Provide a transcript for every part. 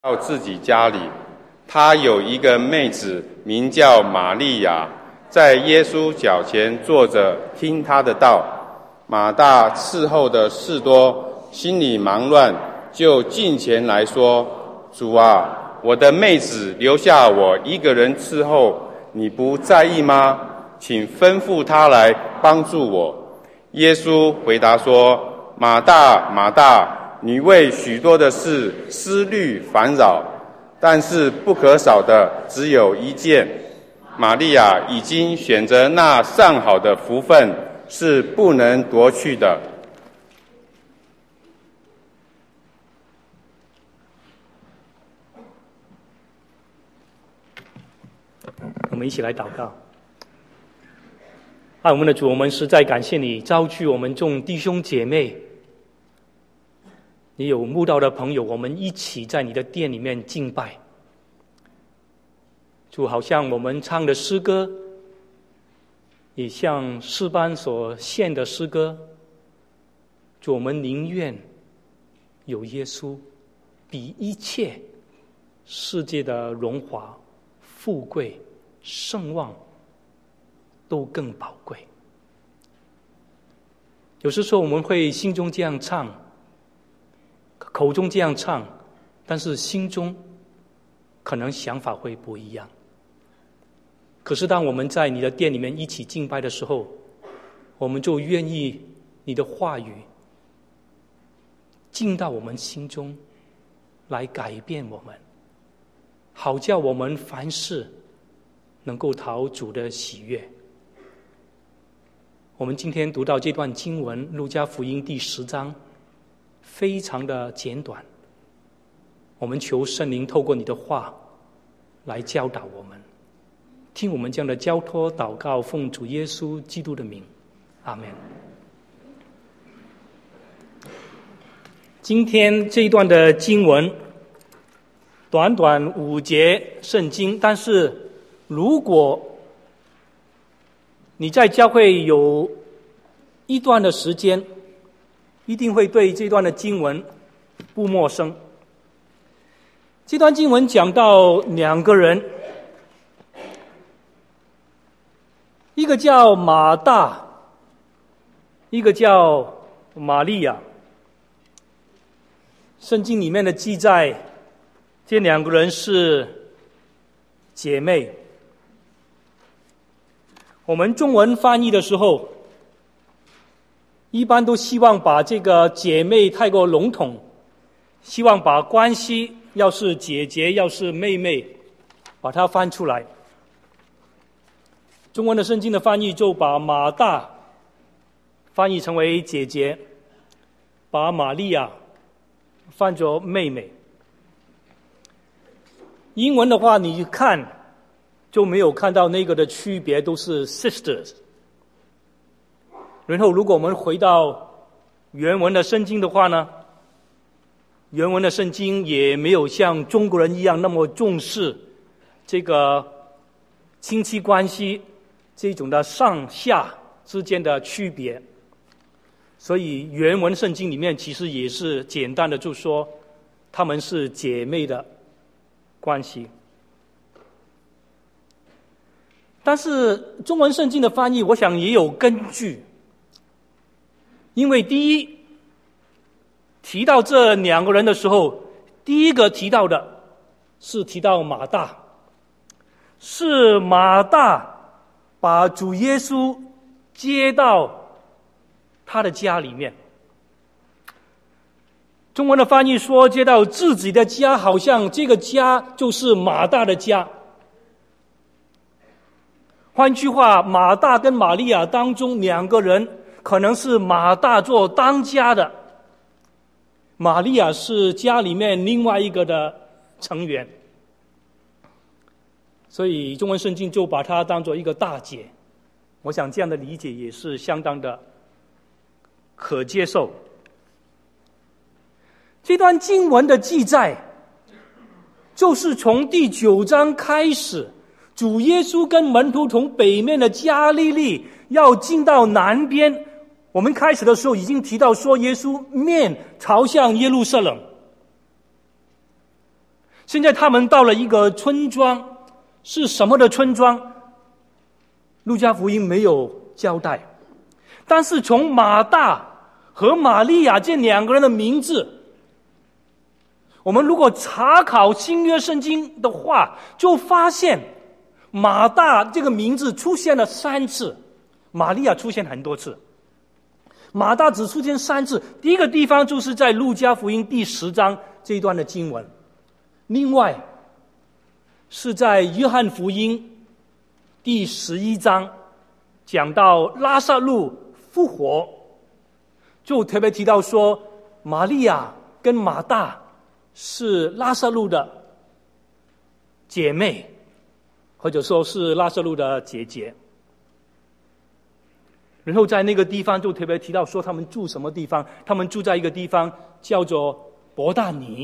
到自己家里，他有一个妹子名叫玛利亚，在耶稣脚前坐着听他的道。马大伺候的事多，心里忙乱，就近前来说：主啊，我的妹子留下我一个人伺候，你不在意吗？请吩咐她来帮助我。耶稣回答说：马大，马大，你为许多的事思虑烦扰，但是不可少的只有一件。玛利亚已经选择那上好的福分，是不能夺去的。 我们一起来祷告。爱我们的主，我们实在感谢你召聚我们众弟兄姐妹，你有慕道的朋友，我们一起在你的殿里面敬拜。主，好像我们唱的诗歌，也像诗班所献的诗歌，主，我们宁愿有耶稣，比一切世界的荣华富贵声望都更宝贵。有时候我们会心中这样唱，口中这样唱，但是心中可能想法会不一样。可是当我们在你的殿里面一起敬拜的时候，我们就愿意你的话语进到我们心中来改变我们，好叫我们凡事能够讨主的喜悦。我们今天读到这段经文，路加福音第10章，非常的简短。我们求圣灵透过你的话来教导我们，听我们这样的交托祷告，奉主耶稣基督的名，阿们。今天这一段的经文短短5节圣经，但是如果你在教会有一段的时间，一定会对这段的经文不陌生。这段经文讲到2个人，一个叫马大，一个叫玛利亚。圣经里面的记载，这2个人是姐妹。我们中文翻译的时候，一般都希望把这个姐妹太过笼统，希望把关系要是姐姐要是妹妹把它翻出来。中文的圣经的翻译就把马大翻译成为姐姐，把玛利亚翻作妹妹。英文的话你看就没有看到那个的区别，都是 sisters。 然后如果我们回到原文的圣经的话呢，原文的圣经也没有像中国人一样那么重视这个亲戚关系这种的上下之间的区别，所以原文圣经里面其实也是简单的就说她们是姐妹的关系。但是中文圣经的翻译我想也有根据，因为第一提到这2个人的时候，第一个提到的是提到马大，是马大把主耶稣接到他的家里面。中文的翻译说接到自己的家，好像这个家就是马大的家。换句话，马大跟玛利亚当中2个人可能是马大做当家的，玛利亚是家里面另外一个的成员，所以中文圣经就把它当作一个大姐。我想这样的理解也是相当的可接受。这段经文的记载就是从第9章开始，主耶稣跟门徒从北面的加利利要进到南边。我们开始的时候已经提到说，耶稣面朝向耶路撒冷， 现在他们到了一个村庄，是什么的村庄？路加福音没有交代，但是从马大和玛利亚这两个人的名字，我们如果查考新约圣经的话，就发现马大这个名字出现了3次，玛利亚出现很多次，马大只出现3次。第一个地方就是在路加福音第10章这一段的经文，另外是在约翰福音第11章讲到拉撒路复活，就特别提到说玛利亚跟马大是拉撒路的姐妹，或者说是拉撒路的姐姐。然后在那个地方就特别提到说他们住什么地方，他们住在一个地方叫做伯大尼。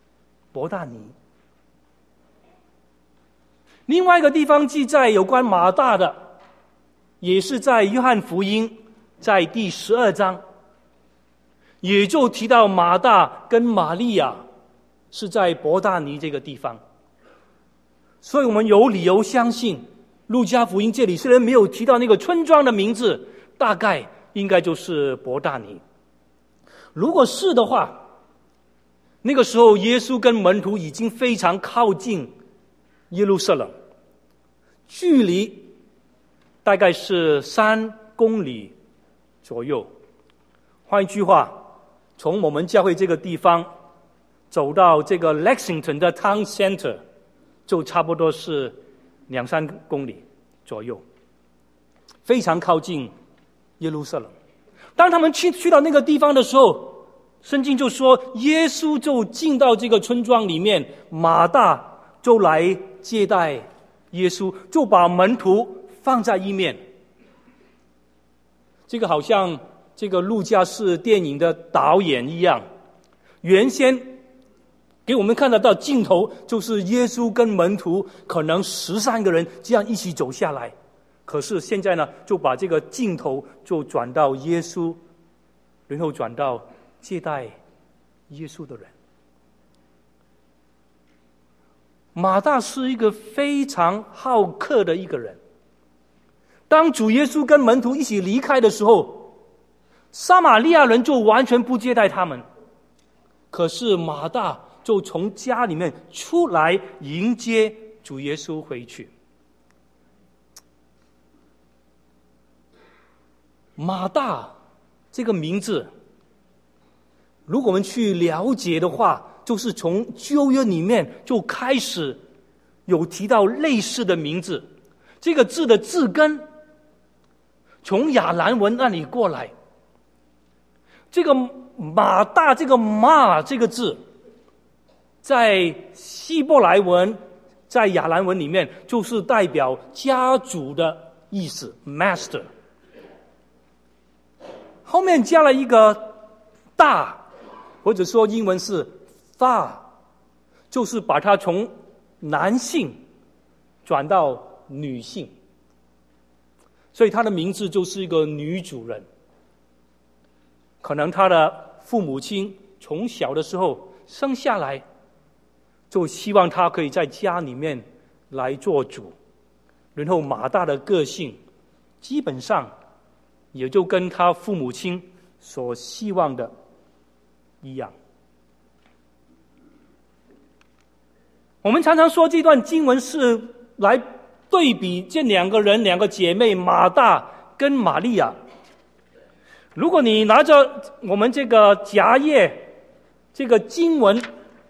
另外一个地方记载有关马大的，也是在约翰福音在第12章，也就提到马大跟玛利亚是在伯大尼这个地方。所以我们有理由相信路加福音这里虽然没有提到那个村庄的名字，大概应该就是伯大尼。如果是的话，那个时候耶稣跟门徒已经非常靠近耶路撒冷，距离大概是3公里左右。换一句话，从我们教会这个地方走到这个 Lexington 的 Town Center 就差不多是2-3公里左右，非常靠近耶路撒冷。当他们去到那个地方的时候，圣经就说耶稣就进到这个村庄里面，马大就来接待耶稣，就把门徒放在一面。这个好像这个路加是电影的导演一样，原先给我们看得到镜头就是耶稣跟门徒可能13个人这样一起走下来，可是现在呢就把这个镜头就转到耶稣，然后转到接待耶稣的人。马大是一个非常好客的一个人，当主耶稣跟门徒一起离开的时候，撒玛利亚人就完全不接待他们，可是马大就从家里面出来迎接主耶稣回去。马大这个名字，如果我们去了解的话，就是从旧约里面就开始有提到类似的名字。这个字的字根从亚兰文那里过来，这个马大这个马这个字在希伯来文在亚兰文里面就是代表家主的意思 master， 后面加了一个大，或者说英文是 far， 就是把它从男性转到女性，所以她的名字就是一个女主人。可能她的父母亲从小的时候生下来就希望她可以在家里面来做主，然后马大的个性基本上也就跟他父母亲所希望的一样。我们常常说这段经文是来对比这两个姐妹马大跟玛利亚。如果你拿着我们这个夹页这个经文，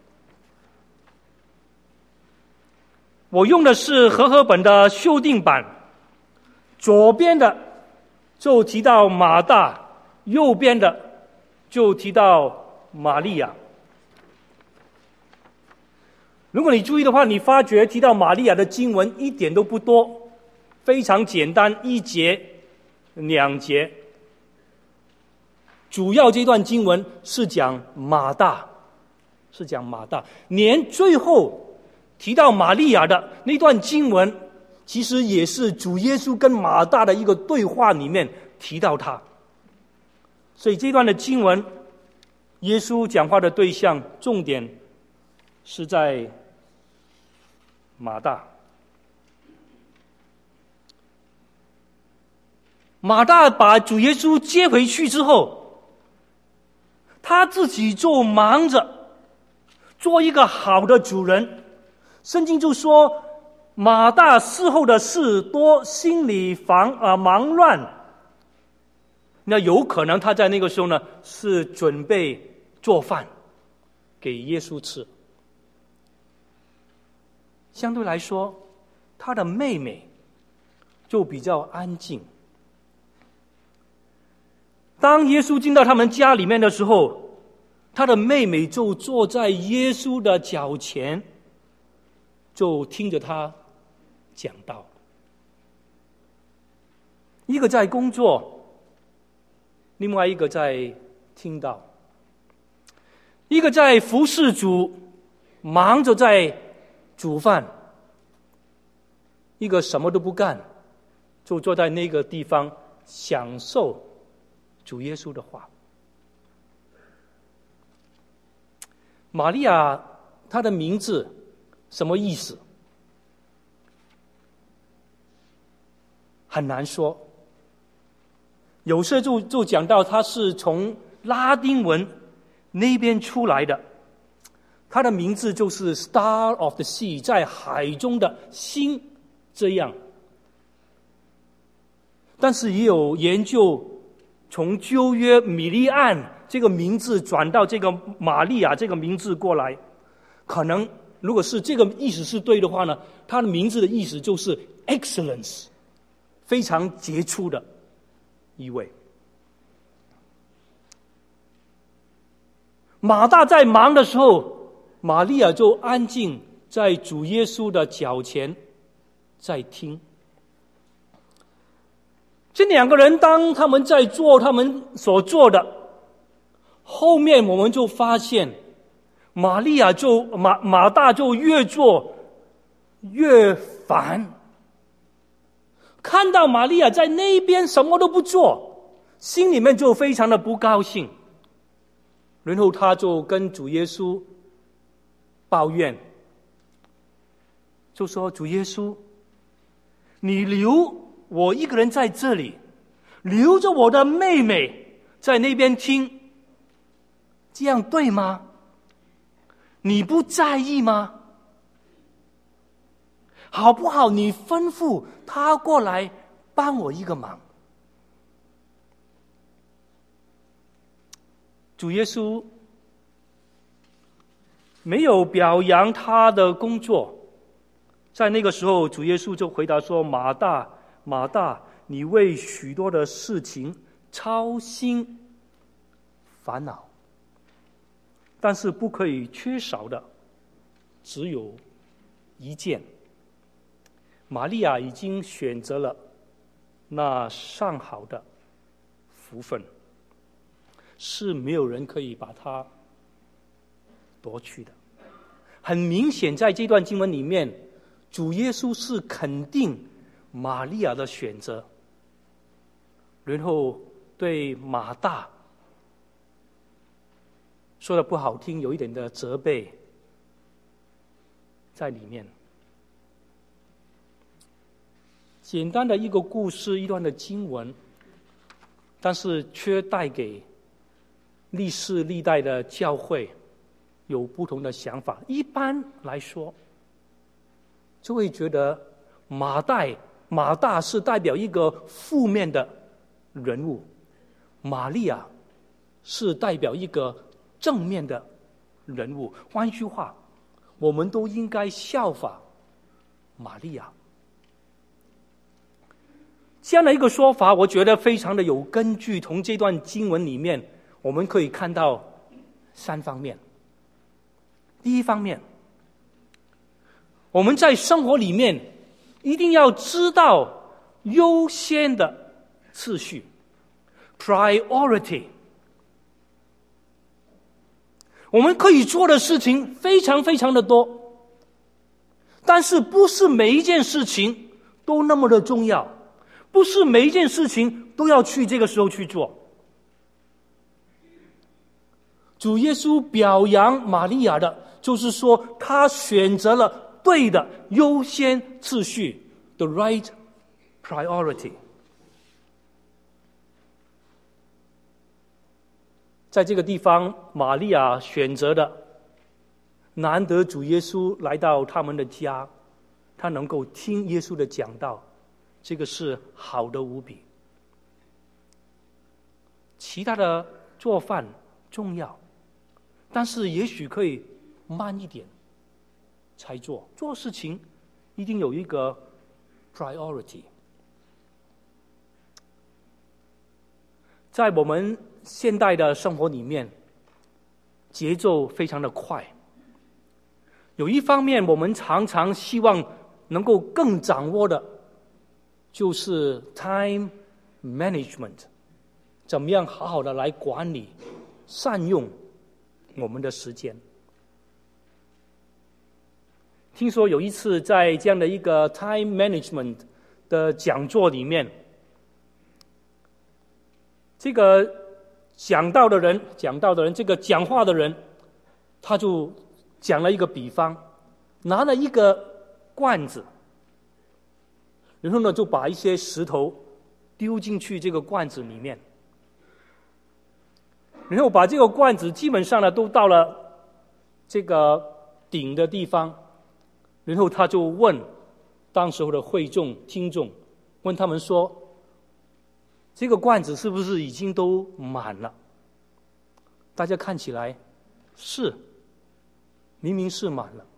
我用的是和合本的修订版，左边的就提到马大，右边的就提到玛利亚。如果你注意的话，你发觉提到玛利亚的经文一点都不多，非常简单，1节2节。主要这段经文是讲马大，连最后提到玛利亚的那段经文，其实也是主耶稣跟马大的一个对话里面提到他。所以这段的经文，耶稣讲话的对象重点是在马大。马大把主耶稣接回去之后，他自己就忙着做一个好的主人。圣经就说马大伺候的事多，心里忙乱。那有可能他在那个时候呢，是准备做饭给耶稣吃。相对来说，他的妹妹就比较安静。当耶稣进到他们家里面的时候，他的妹妹就坐在耶稣的脚前，就听着他讲道。一个在工作，另外一个在听道；一个在服侍主，忙着在煮饭；一个什么都不干，就坐在那个地方享受主耶稣的话。玛利亚她的名字什么意思？很难说。有些就讲到她是从拉丁文那边出来的，她的名字就是 Star of the Sea， 在海中的星这样。但是也有研究从旧约米利暗这个名字转到这个玛利亚这个名字过来，可能如果是这个意思是对的话呢，他的名字的意思就是 excellence， 非常杰出的一位。马大在忙的时候，玛利亚就安静在主耶稣的脚前在听。这两个人当他们在做他们所做的，后面我们就发现马大就越做越烦。看到玛利亚在那边什么都不做，心里面就非常的不高兴。然后他就跟主耶稣抱怨，就说主耶稣，你留我一个人在这里，留着我的妹妹在那边听，这样对吗？你不在意吗？好不好你吩咐他过来帮我一个忙。主耶稣没有表扬他的工作。在那个时候，主耶稣就回答说，马大马大，你为许多的事情操心烦恼，但是不可以缺少的只有一件。玛利亚已经选择了那上好的福分，是没有人可以把它夺去的。很明显，在这段经文里面，主耶稣是肯定玛利亚的选择，然后对马大说的不好听，有一点的责备在里面。简单的一个故事，一段的经文，但是却带给历世历代的教会有不同的想法。一般来说，就会觉得马大是代表一个负面的人物，玛利亚是代表一个正面的人物。换句话，我们都应该效法玛利亚。这样的一个说法，我觉得非常的有根据。从这段经文里面，我们可以看到三方面。第一方面，我们在生活里面一定要知道优先的次序 priority。 我们可以做的事情非常非常的多，但是不是每一件事情都那么的重要，不是每一件事情都要去这个时候去做。主耶稣表扬玛利亚的，就是说他选择了对的优先次序 ，the right priority。在这个地方，玛利亚选择的，难得主耶稣来到他们的家，他能够听耶稣的讲道，这个是好的无比。其他的做饭重要，但是也许可以慢一点才做。做事情一定有一个 priority。在我们现代的生活里面，节奏非常的快。有一方面，我们常常希望能够更掌握的，就是 time management， 怎么样好好的来管理、善用我们的时间。听说有一次在这样的一个 time management 的讲座里面，这个讲道的人，这个讲话的人，他就讲了一个比方，拿了一个罐子，然后呢就把一些石头丢进去这个罐子里面，然后把这个罐子基本上呢都到了这个顶的地方，然后他就问当时候的会众听众，问他们说，这个罐子是不是已经都满了？大家看起来是，明明是满了。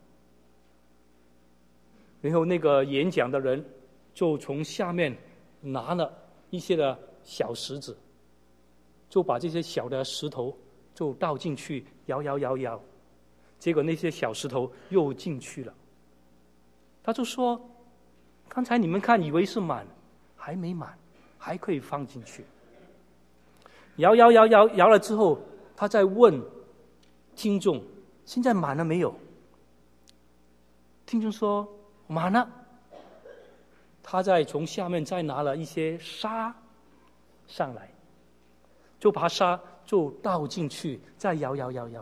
然后那个演讲的人就从下面拿了一些的小石子，就把这些小的石头就倒进去，摇，结果那些小石头又进去了。他就说，刚才你们看以为是满，还没满，还可以放进去。摇了之后，他再问听众，现在满了没有？听众说满了。他再从下面再拿了一些沙上来，就把沙就倒进去，再摇。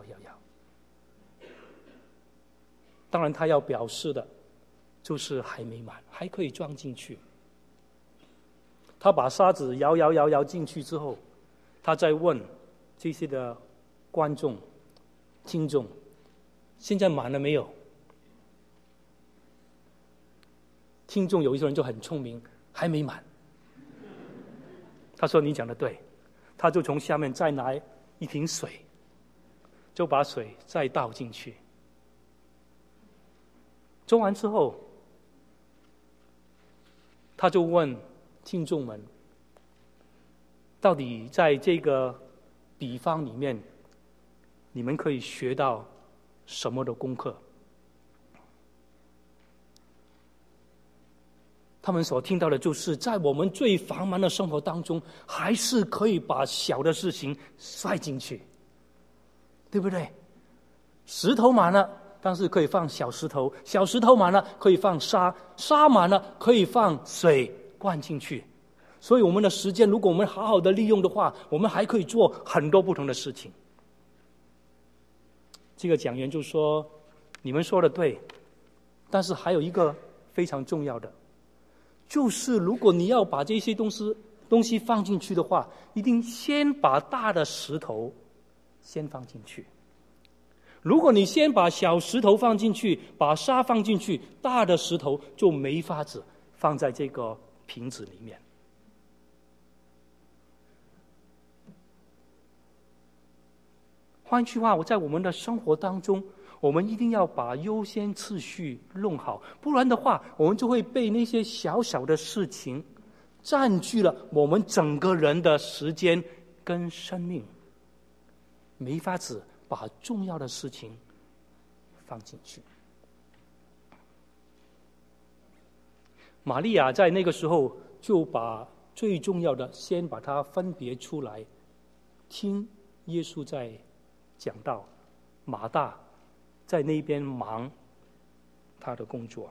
当然他要表示的就是还没满，还可以装进去。他把沙子摇进去之后，他再问这些的观众听众，现在满了没有？听众有一些人就很聪明，还没满。他说你讲的对，他就从下面再拿一瓶水，就把水再倒进去。做完之后，他就问听众们，到底在这个比方里面，你们可以学到什么的功课？他们所听到的就是在我们最繁忙的生活当中，还是可以把小的事情塞进去，对不对？石头满了，但是可以放小石头，小石头满了可以放沙，沙满了可以放水灌进去。所以我们的时间如果我们好好的利用的话，我们还可以做很多不同的事情。这个讲员就说，你们说的对，但是还有一个非常重要的，就是如果你要把这些东西放进去的话，一定先把大的石头先放进去。如果你先把小石头放进去，把沙放进去，大的石头就没法子放在这个瓶子里面。换句话，在我们的生活当中，我们一定要把优先次序弄好，不然的话，我们就会被那些小小的事情占据了我们整个人的时间跟生命，没法子把重要的事情放进去。玛利亚在那个时候就把最重要的先把它分别出来，听耶稣在讲道，马大在那边忙他的工作。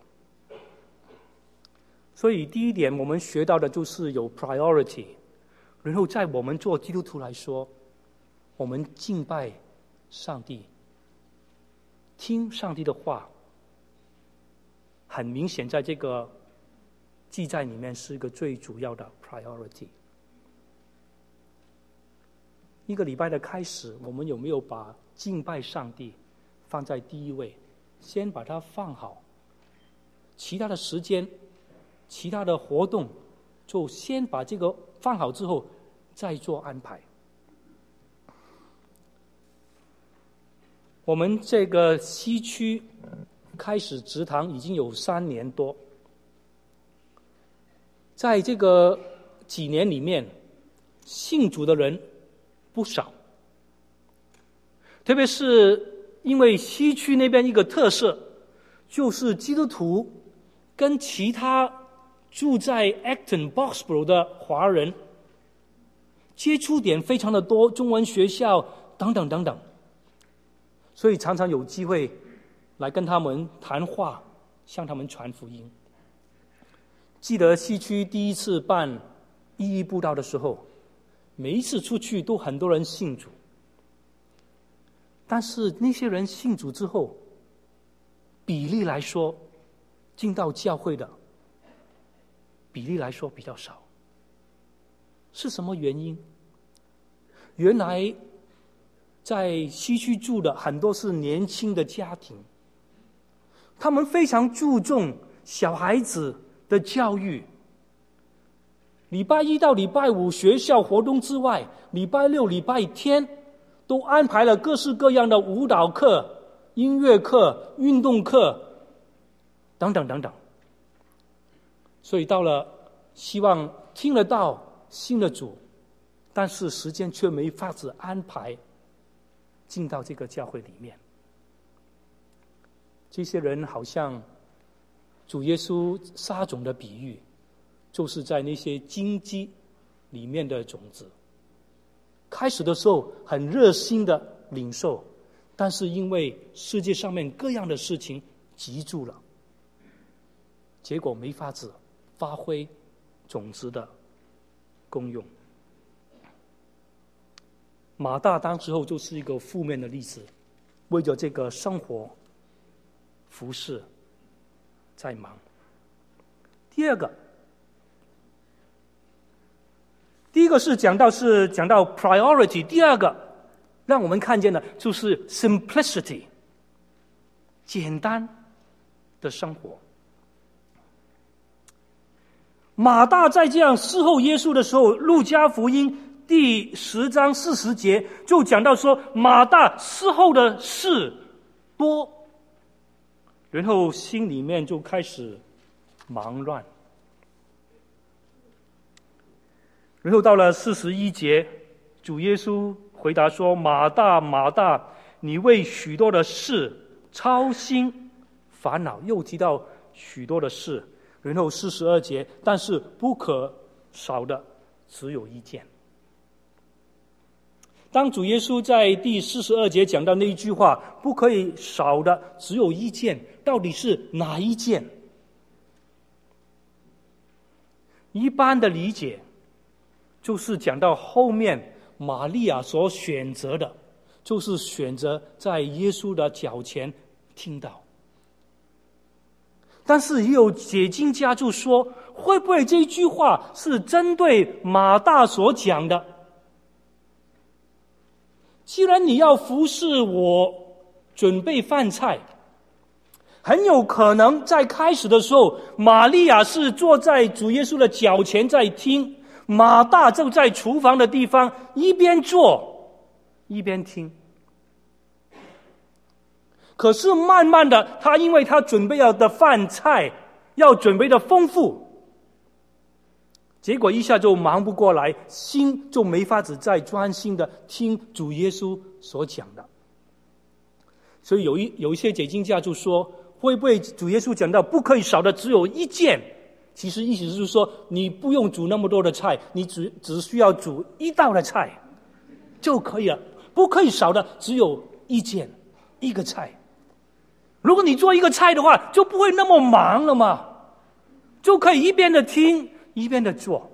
所以第一点我们学到的就是有 priority， 然后在我们做基督徒来说，我们敬拜上帝，听上帝的话， 很明显在这个记载里面是一个最主要的 priority。一个礼拜的开始，我们有没有把敬拜上帝放在第一位，先把它放好，其他的时间其他的活动就先把这个放好之后再做安排。我们这个西区开始植堂已经有3年多，在这个几年里面信主的人不少，特别是因为西区那边一个特色，就是基督徒跟其他住在 Acton、Boxborough 的华人接触点非常的多，中文学校等等等等，所以常常有机会来跟他们谈话，向他们传福音。记得西区第一次办意义布道的时候，每一次出去都很多人信主，但是那些人信主之后，比例来说进到教会的比例来说比较少。是什么原因？原来在西区住的很多是年轻的家庭，他们非常注重小孩子的教育，礼拜一到礼拜五学校活动之外，礼拜六礼拜天都安排了各式各样的舞蹈课、音乐课、运动课等等等等。所以到了希望听得到信了主，但是时间却没法子安排进到这个教会里面。这些人好像主耶稣撒种的比喻，就是在那些荆棘里面的种子，开始的时候很热心的领受，但是因为世界上面各样的事情急住了，结果没法子发挥种子的功用。马大当时候就是一个负面的例子，为着这个生活服事在忙。第一个是讲到 priority， 第二个让我们看见的就是 simplicity， 简单的生活。马大在这样侍候耶稣的时候，路加福音第10章40节就讲到说，马大侍候的事多，然后心里面就开始忙乱。然后到了41节，主耶稣回答说，马大马大，你为许多的事操心烦恼，又提到许多的事。然后42节，但是不可少的只有一件。当主耶稣在第42节讲到那一句话，不可以少的只有一件，到底是哪一件？一般的理解就是讲到后面玛利亚所选择的，就是选择在耶稣的脚前听到。但是也有解经家就说，会不会这句话是针对马大所讲的？既然你要服侍我准备饭菜，很有可能在开始的时候，玛利亚是坐在主耶稣的脚前在听，马大就在厨房的地方一边做一边听。可是慢慢的，他因为他准备要的饭菜要准备的丰富，结果一下就忙不过来，心就没法子再专心的听主耶稣所讲的。所以有一些解经家就说，会不会主耶稣讲到不可以少的只有一件，其实意思是说，你不用煮那么多的菜，你只需要煮一道的菜就可以了，不可以少的只有一件，一个菜。如果你做一个菜的话，就不会那么忙了嘛，就可以一边的听一边的做。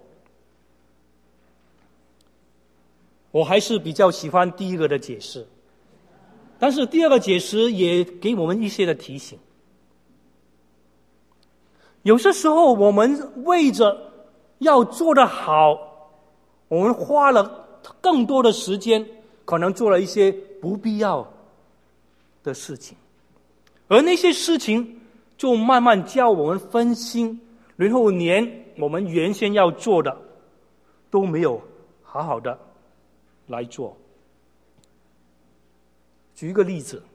我还是比较喜欢第一个的解释，但是第二个解释也给我们一些的提醒。 有些时候我们为着要做得好，我们花了更多的时间，可能做了一些不必要的事情，而那些事情就慢慢叫我们分心，然后连我们原先要做的都没有好好的来做。举一个例子，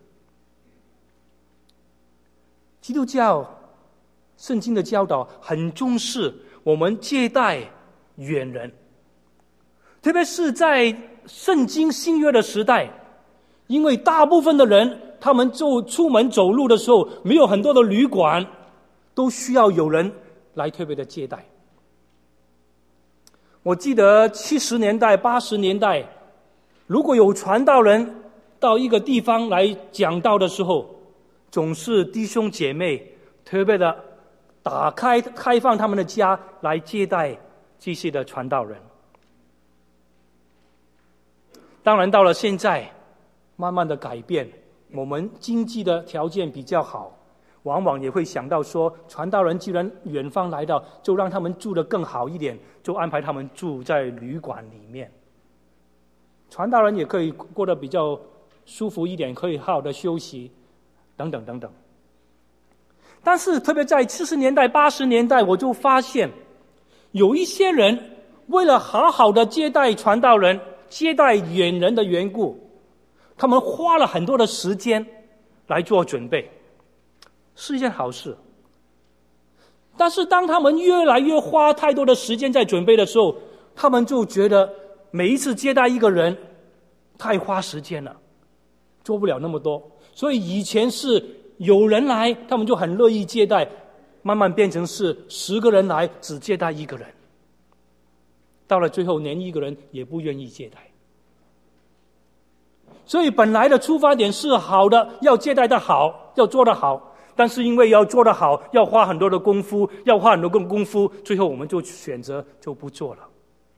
基督教圣经的教导很重视我们接待远人，特别是在圣经新约的时代，因为大部分的人他们就出门走路的时候没有很多的旅馆，都需要有人来特别的接待。我记得70年代80年代，如果有传道人到一个地方来讲道的时候，总是弟兄姐妹特别的开放他们的家来接待这些的传道人。当然到了现在慢慢的改变，我们经济的条件比较好，往往也会想到说，传道人既然远方来到，就让他们住得更好一点，就安排他们住在旅馆里面，传道人也可以过得比较舒服一点，可以好好的休息等等等等。但是特别在70年代80年代，我就发现有一些人为了好好的接待传道人接待远人的缘故，他们花了很多的时间来做准备，是一件好事。但是当他们越来越花太多的时间在准备的时候，他们就觉得每一次接待一个人太花时间了，做不了那么多。所以以前是有人来他们就很乐意接待，慢慢变成是10个人来只接待1个人，到了最后连1个人也不愿意接待。所以本来的出发点是好的，要接待的好，要做得好，但是因为要做得好要花很多的功夫，最后我们就选择就不做了。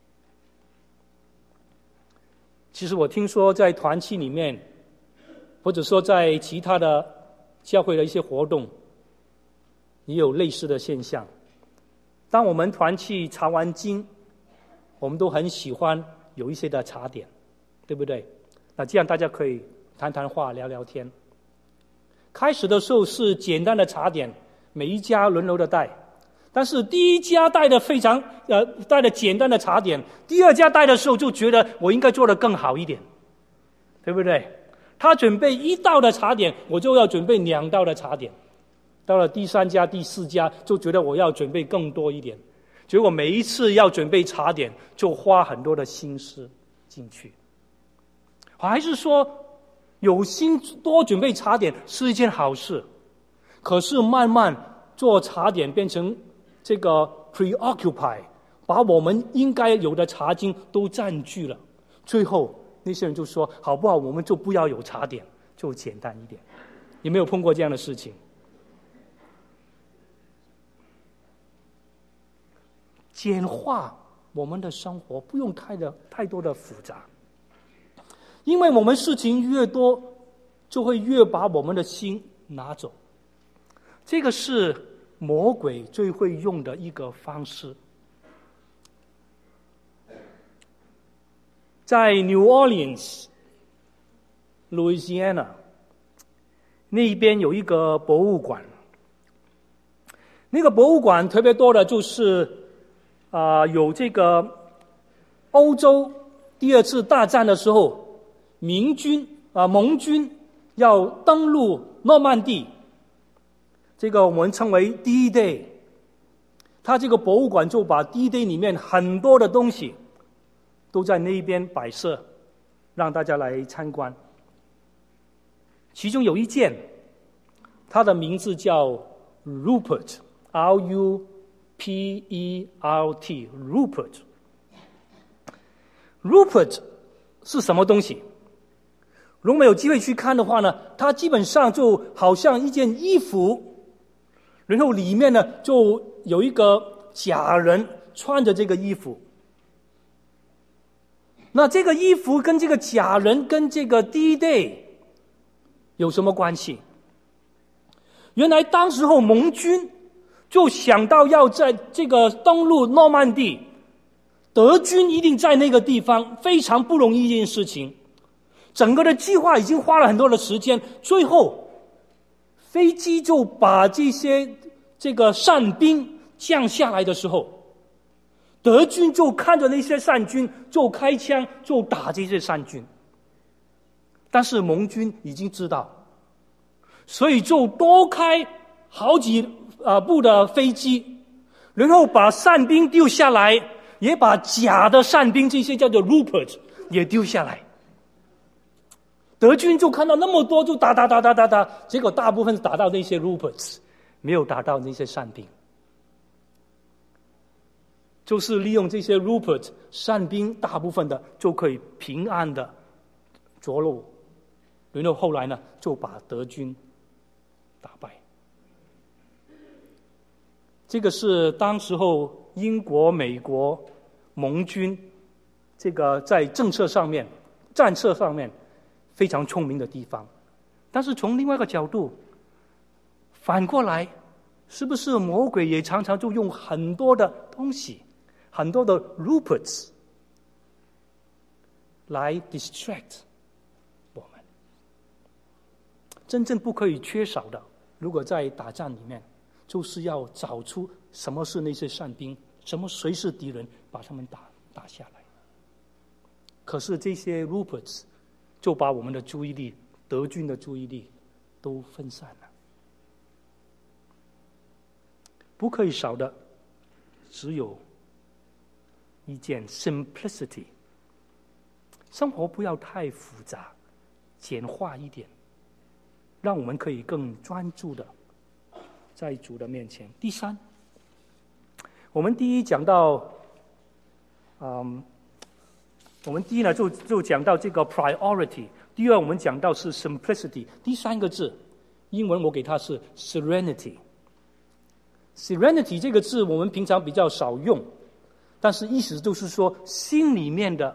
其实我听说在团契里面，或者说在其他的教会的一些活动也有类似的现象。当我们团契查完经，我们都很喜欢有一些的茶点，对不对？那这样大家可以谈谈话聊聊天。开始的时候是简单的茶点，每一家轮流的带，但是第一家带的带的简单的茶点，第二家带的时候就觉得我应该做得更好一点，对不对？他准备1道的茶点，我就要准备2道的茶点，到了第3家第4家就觉得我要准备更多一点，结果每一次要准备茶点就花很多的心思进去。还是说有心多准备茶点是一件好事，可是慢慢做茶点变成这个 preoccupy， 把我们应该有的茶经都占据了，最后那些人就说好不好我们就不要有茶点，就简单一点。有没有碰过这样的事情？简化我们的生活，不用太多的复杂，因为我们事情越多就会越把我们的心拿走，这个是魔鬼最会用的一个方式。在 New Orleans Louisiana 那边有一个博物馆，那个博物馆特别多的就是有这个欧洲第2次大战的时候盟军要登陆诺曼底，这个我们称为 D-Day， 他这个博物馆就把 D-Day 里面很多的东西都在那边摆设，让大家来参观。其中有一件，它的名字叫 Rupert， R-U-P-E-R-T， Rupert 是什么东西？如果没有机会去看的话呢，它基本上就好像一件衣服，然后里面呢就有一个假人穿着这个衣服。那这个衣服跟这个假人跟这个 D-Day 有什么关系？原来当时候盟军就想到要在这个登陆诺曼底，德军一定在那个地方，非常不容易一件事情。整个的计划已经花了很多的时间，最后飞机就把这个善兵降下来的时候，德军就看着那些善军就开枪就打这些善军，但是盟军已经知道，所以就多开好几部的飞机，然后把善兵丢下来，也把假的善兵这些叫做 Rupert 也丢下来。德军就看到那么多就打，结果大部分打到那些 Ruperts， 没有打到那些善兵。就是利用这些 Rupert 善兵，大部分的就可以平安的着陆，然后后来呢就把德军打败。这个是当时候英国、美国盟军这个在政策上面、战策上面非常聪明的地方。但是从另外一个角度反过来，是不是魔鬼也常常就用很多的东西，很多的 Ruperts 来 distract 我们？真正不可以缺少的，如果在打仗里面，就是要找出什么是那些善兵，谁是敌人，把他们打下来。可是这些 Ruperts 就把我们的注意力，德军的注意力都分散了。不可以少的只有一件 simplicity， 生活不要太复杂，简化一点，让我们可以更专注的在主的面前。第三，我们第一讲到我们第一呢就讲到这个 priority， 第二我们讲到是 simplicity， 第三个字英文我给它是 serenity。serenity 这个字我们平常比较少用，但是意思就是说心里面的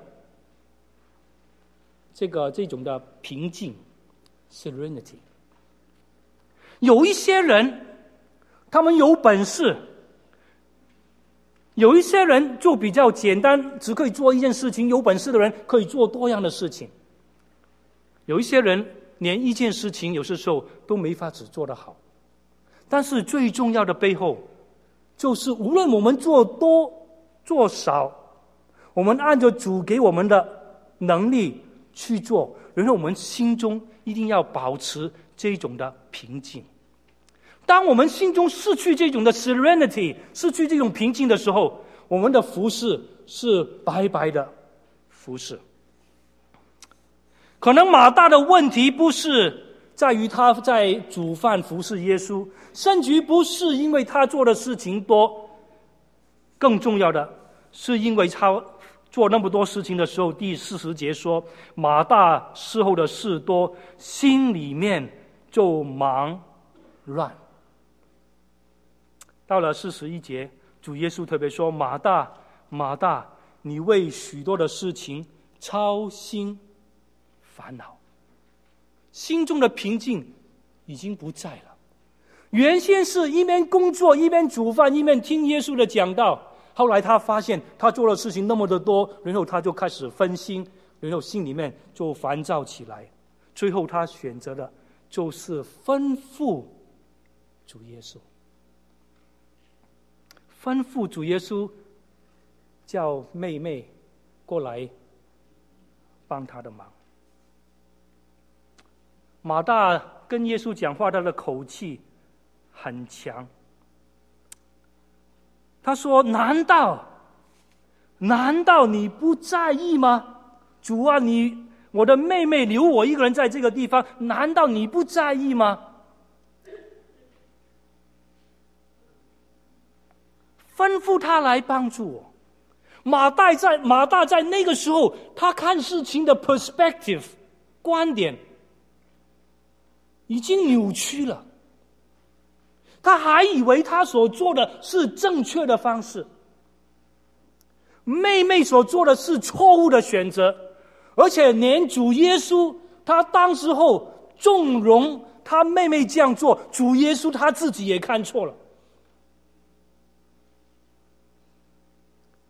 这种的平静 serenity。 有一些人他们有本事，有一些人就比较简单，只可以做一件事情，有本事的人可以做多样的事情。有一些人连一件事情有些时候都没法只做得好。但是最重要的背后，就是无论我们做多做少，我们按照主给我们的能力去做，然后我们心中一定要保持这种的平静。当我们心中失去这种的 serenity， 失去这种平静的时候，我们的服事是白白的服事。可能马大的问题不是在于他在煮饭服侍耶稣，甚至不是因为他做的事情多，更重要的是因为他做那么多事情的时候，第40节说马大事后的事多，心里面就忙乱。到了41节，主耶稣特别说，马大马大，你为许多的事情操心烦恼，心中的平静已经不在了。原先是一边工作一边煮饭一边听耶稣的讲道，后来他发现他做的事情那么的多，然后他就开始分心，然后心里面就烦躁起来，最后他选择的就是吩咐主耶稣，吩咐主耶稣叫妹妹过来帮他的忙。马大跟耶稣讲话，他的口气很强。他说，难道你不在意吗？主啊，我的妹妹留我一个人在这个地方，难道你不在意吗？吩咐他来帮助我。马大在那个时候，他看事情的 perspective 观点已经扭曲了，他还以为他所做的是正确的方式，妹妹所做的是错误的选择，而且连主耶稣他当时候纵容他妹妹这样做，主耶稣他自己也看错了。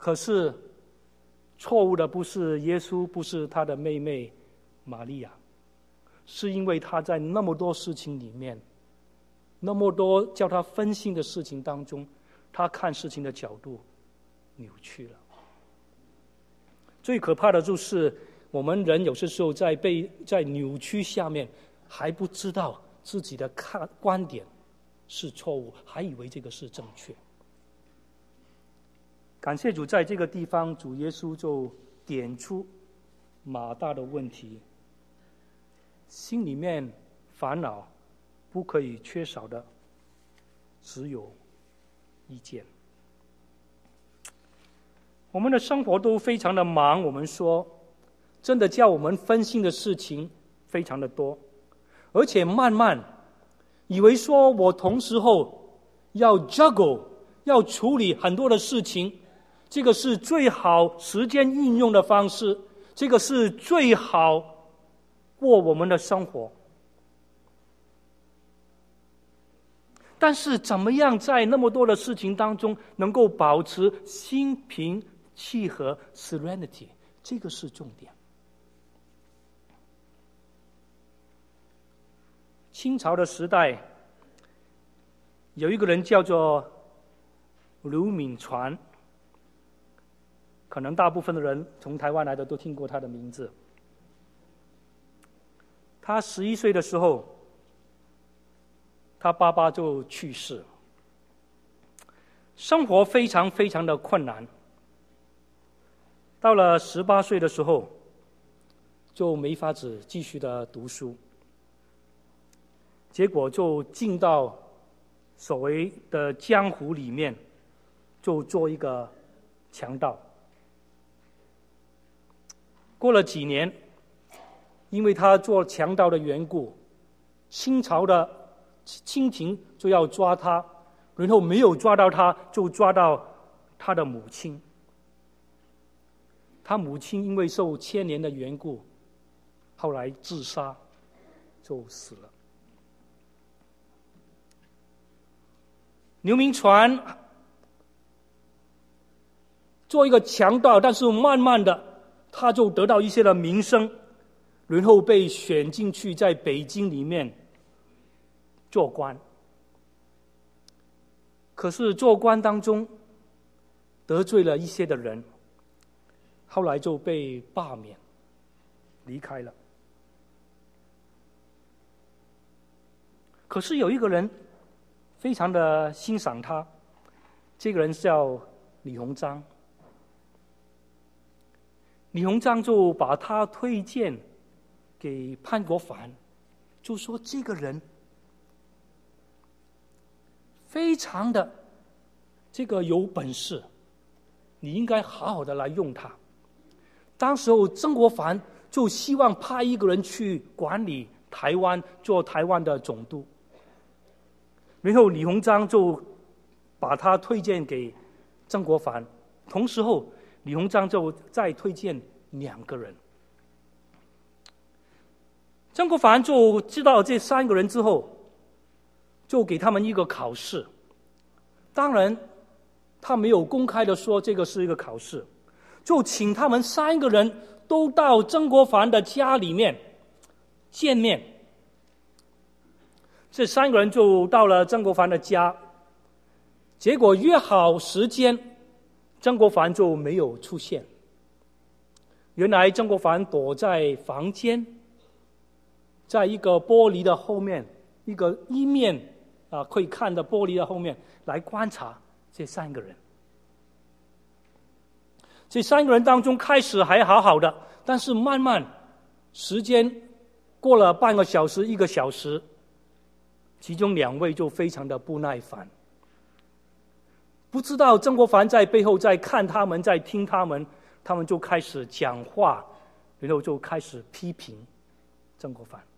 可是错误的不是耶稣，不是他的妹妹玛利亚，是因为他在那么多事情里面，那么多叫他分心的事情当中，他看事情的角度扭曲了。最可怕的就是我们人有些时候在扭曲下面，还不知道自己的观点是错误，还以为这个是正确。感谢主，在这个地方，主耶稣就点出马大的问题，心里面烦恼不可以缺少的只有意见。我们的生活都非常的忙，我们说真的叫我们分心的事情非常的多，而且慢慢以为说我同时候要 juggle， 要处理很多的事情，这个是最好时间运用的方式，这个是最好过我们的生活。但是怎么样在那么多的事情当中能够保持心平气和 serenity， 这个是重点。清朝的时代，有一个人叫做刘铭传，可能大部分的人从台湾来的都听过他的名字。他11岁的时候，他爸爸就去世，生活非常非常的困难。到了18岁的时候，就没法子继续的读书，结果就进到所谓的江湖里面，就做一个强盗。过了几年，因为他做强盗的缘故，清朝的清廷就要抓他，然后没有抓到他，就抓到他的母亲。他母亲因为受牵连的缘故，后来自杀，就死了。刘铭传做一个强盗，但是慢慢的他就得到一些的名声，然后被选进去在北京里面做官。可是做官当中得罪了一些的人，后来就被罢免，离开了。可是有一个人非常的欣赏他，这个人叫李鸿章。李鸿章就把他推荐给潘国藩，就说这个人非常的这个有本事，你应该好好的来用他。当时候曾国藩就希望派一个人去管理台湾，做台湾的总督。然后李鸿章就把他推荐给曾国藩，同时后李鸿章就再推荐2个人。曾国藩就知道这3个人之后，就给他们一个考试。当然他没有公开的说这个是一个考试，就请他们3个人都到曾国藩的家里面见面。这3个人就到了曾国藩的家，结果约好时间，曾国藩就没有出现。原来曾国藩躲在房间，在一个玻璃的后面，一个一面可以看的玻璃的后面来观察这3个人。这3个人当中开始还好好的，但是慢慢时间过了半个小时1个小时，其中2位就非常的不耐烦，不知道曾国藩在背后在看他们，在听他们，他们就开始讲话，然后就开始批评曾国藩。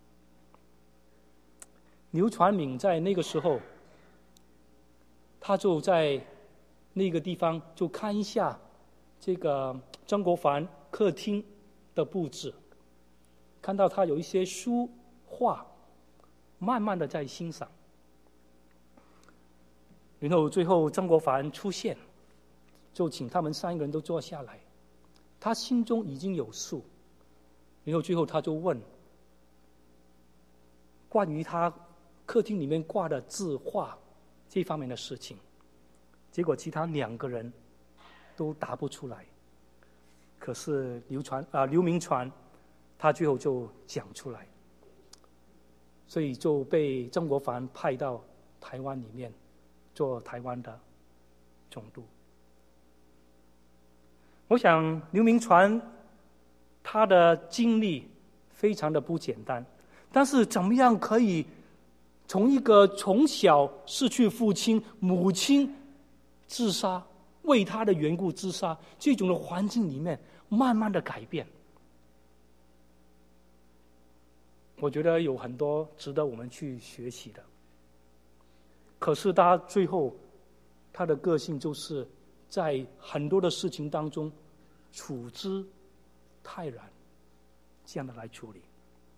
刘传敏在那个时候，他就在那个地方就看一下这个曾国藩客厅的布置，看到他有一些书画，慢慢的在欣赏。然后最后曾国藩出现， 就请他们3个人都坐下来。他心中已经有数，然后最后他就问关于他客厅里面挂的字画这方面的事情，结果其他2个人都答不出来。可是刘铭传他最后就讲出来，所以就被曾国藩派到台湾里面做台湾的总督。我想刘铭传他的经历非常的不简单，但是怎么样可以从一个从小失去父亲、母亲自杀，为他的缘故自杀这种的环境里面慢慢的改变，我觉得有很多值得我们去学习的。可是他最后他的个性就是在很多的事情当中处之泰然，这样的来处理。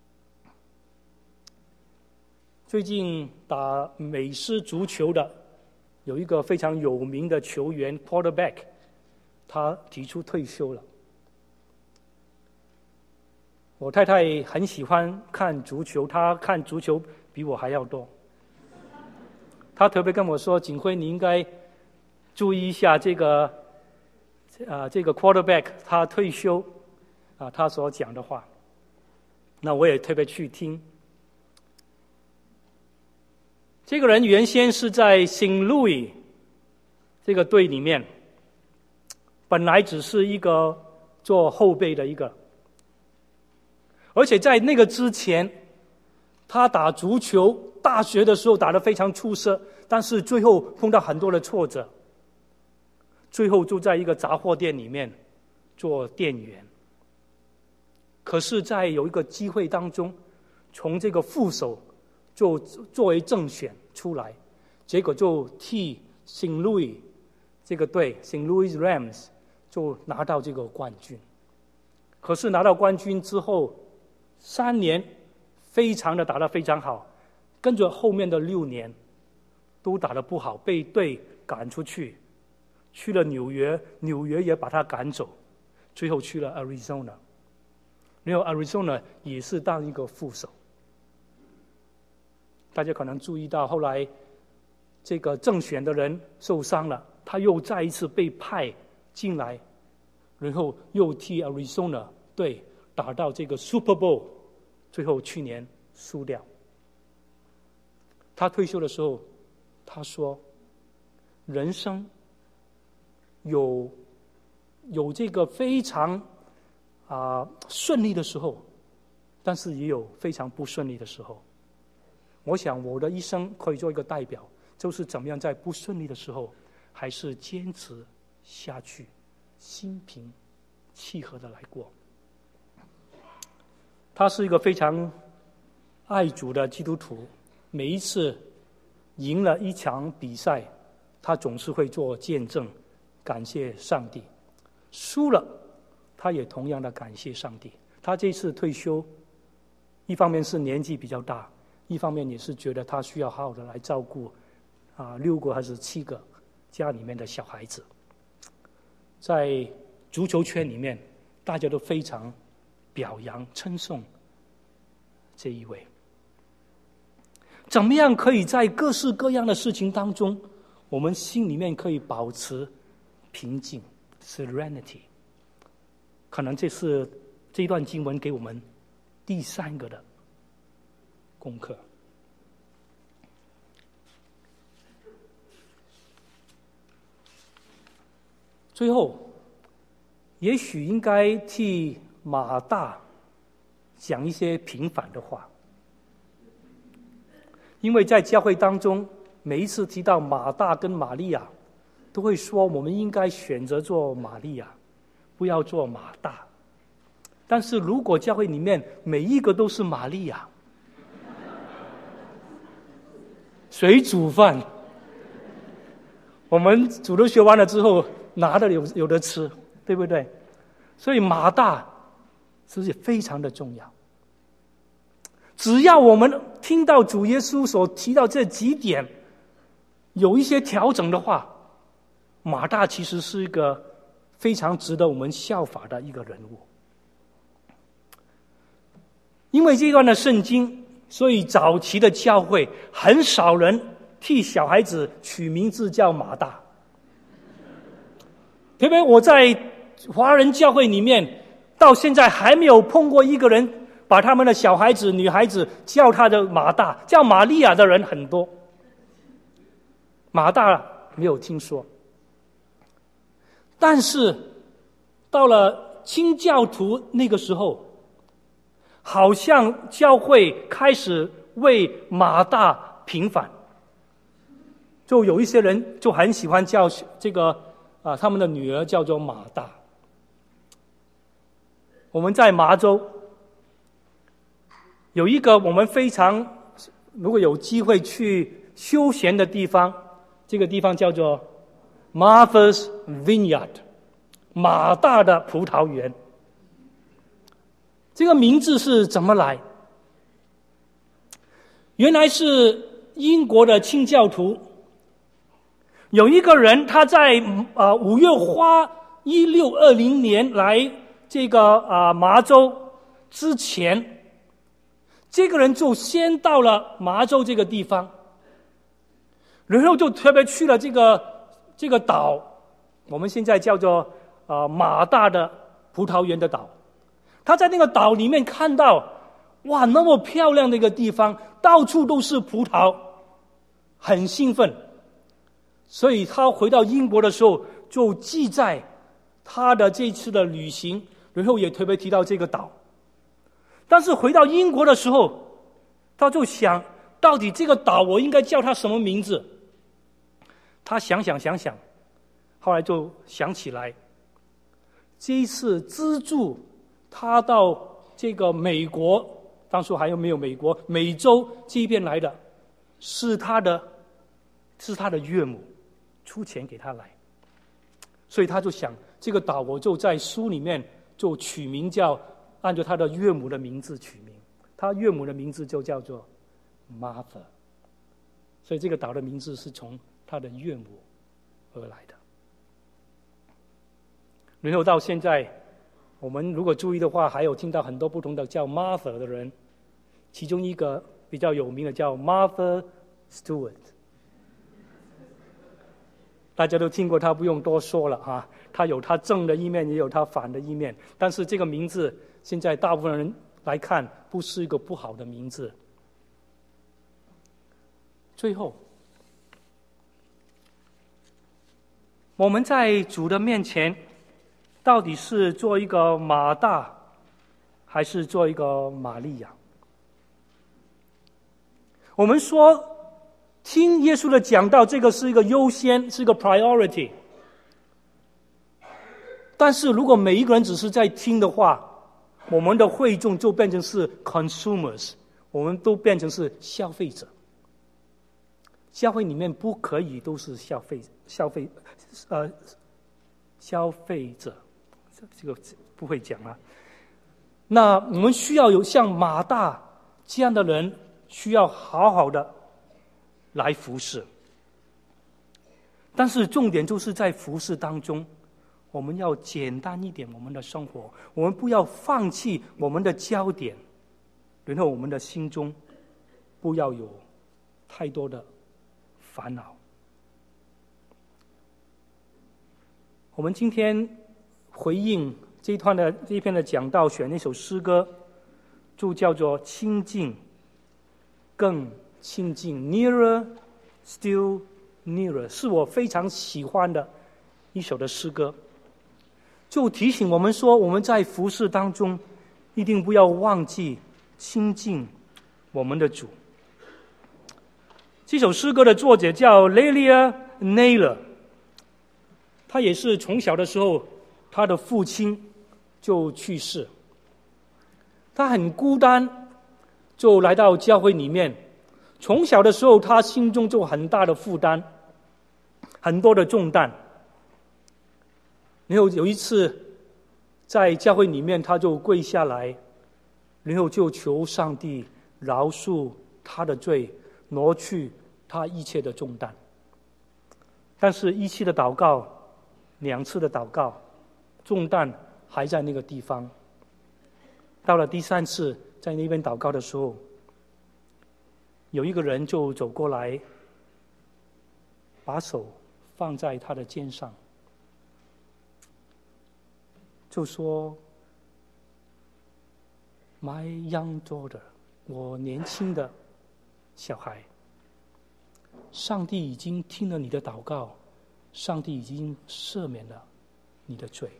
最近打美式足球的有一个非常有名的球员 quarterback， 他提出退休了。我太太很喜欢看足球，她看足球比我还要多。她特别跟我说：“景辉，你应该注意一下这个 quarterback 他退休他所讲的话。”那我也特别去听。这个人原先是在 St. Louis 这个队里面，本来只是一个做后备的一个，而且在那个之前，他打足球，大学的时候打得非常出色，但是最后碰到很多的挫折，最后就在一个杂货店里面做店员。可是在有一个机会当中，从这个副手就作为正选出来，结果就替 St. Louis 这个队 St. Louis Rams 就拿到这个冠军。可是拿到冠军之后3年打得非常好，跟着后面的6年都打得不好，被队赶出去，去了纽约，纽约也把他赶走，最后去了 Arizona， 然后 Arizona 也是当一个副手。大家可能注意到后来这个正选的人受伤了，他又再一次被派进来，然后又替 Arizona 队打到这个 Super Bowl， 最后去年输掉。他退休的时候他说，人生有这个非常顺利的时候，但是也有非常不顺利的时候。我想我的一生可以做一个代表，就是怎么样在不顺利的时候还是坚持下去，心平气和的来过。他是一个非常爱主的基督徒，每一次赢了一场比赛，他总是会做见证，感谢上帝；输了，他也同样的感谢上帝。他这次退休，一方面是年纪比较大，一方面也是觉得他需要好好的来照顾6个还是7个家里面的小孩子。在足球圈里面，大家都非常表扬称颂这一位。怎么样可以在各式各样的事情当中，我们心里面可以保持平静 serenity？ 可能这是这一段经文给我们第3个的功课。最后，也许应该替马大讲一些平反的话，因为在教会当中，每一次提到马大跟玛利亚，都会说我们应该选择做玛利亚，不要做马大。但是如果教会里面每一个都是玛利亚，谁煮饭？我们煮都学完了之后，拿的有的吃，对不对？所以马大是不是非常的重要？只要我们听到主耶稣所提到这几点，有一些调整的话， 马大其实是一个非常值得我们效法的一个人物。因为这段的圣经，所以早期的教会很少人替小孩子取名字叫马大。特别我在华人教会里面，到现在还没有碰过一个人把他们的小孩子、女孩子叫他的马大，叫玛利亚的人很多，马大没有听说。但是到了清教徒那个时候，好像教会开始为马大平反，就有一些人就很喜欢叫这个他们的女儿叫做马大。我们在麻州有一个我们非常如果有机会去休闲的地方，这个地方叫做 Martha's Vineyard， 马大的葡萄园。这个名字是怎么来？原来是英国的清教徒，有一个人他在5月花1620年来这个麻州之前，这个人就先到了麻州这个地方，然后就特别去了这个岛，我们现在叫做马大的葡萄园的岛。他在那个岛里面看到，哇，那么漂亮的一个地方，到处都是葡萄，很兴奋。所以他回到英国的时候，就记在他的这次的旅行，然后也特别提到这个岛。但是回到英国的时候，他就想，到底这个岛我应该叫它什么名字？他想，后来就想起来，这一次资助他到这个美国，当初还有没有美国，美洲这边来的，是他的岳母出钱给他来，所以他就想，这个岛我就在书里面就取名叫按照他的岳母的名字取名，他岳母的名字就叫做 Martha， 所以这个岛的名字是从他的岳母而来的。然后到现在，我们如果注意的话，还有听到很多不同的叫 Martha 的人，其中一个比较有名的叫 Martha Stewart， 大家都听过他，不用多说了啊。他有他正的一面，也有他反的一面，但是这个名字现在大部分人来看不是一个不好的名字。最后，我们在主的面前，到底是做一个马大，还是做一个玛利亚？我们说听耶稣的讲道，这个是一个优先，是一个 priority。但是如果每一个人只是在听的话，我们的会众就变成是 consumers， 我们都变成是消费者。教会里面不可以都是消费者，这个不会讲啊。那我们需要有像马大这样的人，需要好好的来服侍。但是重点就是在服侍当中，我们要简单一点我们的生活，我们不要放弃我们的焦点，然后我们的心中不要有太多的烦恼。我们今天回应这一篇的讲道，选那首诗歌，就叫做亲近，更亲近 ，Nearer, Still Nearer， 是我非常喜欢的一首的诗歌。就提醒我们说，我们在服事当中，一定不要忘记亲近我们的主。这首诗歌的作者叫 Lelia Naylor， 他也是从小的时候，他的父亲就去世，他很孤单，就来到教会里面。从小的时候，他心中就很大的负担，很多的重担。然后有一次在教会里面，他就跪下来，然后就求上帝饶恕他的罪，挪去他一切的重担。 但是一次的祷告，2次的祷告，重担还在那个地方。到了第3次在那边祷告的时候，有一个人就走过来，把手放在他的肩上，就说 My young daughter， 我年轻的小孩，上帝已经听了你的祷告，上帝已经赦免了你的罪。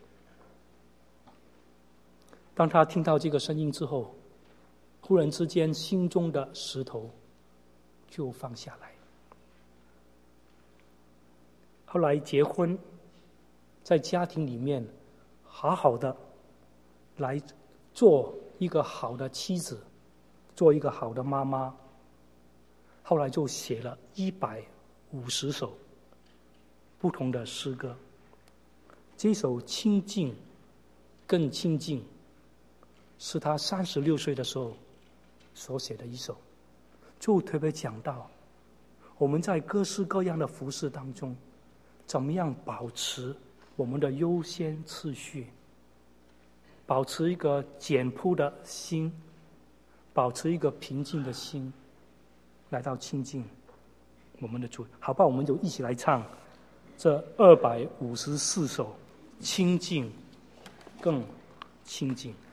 当他听到这个声音之后，忽然之间心中的石头就放下来。后来结婚，在家庭里面好好的来做一个好的妻子，做一个好的妈妈。后来就写了150首不同的诗歌。这首《亲近更亲近》是他36岁的时候所写的一首，就特别讲到我们在各式各样的服事当中，怎么样保持我们的优先次序，保持一个简朴的心，保持一个平静的心，来到亲近我们的主。好吧，我们就一起来唱这254首亲近更亲近。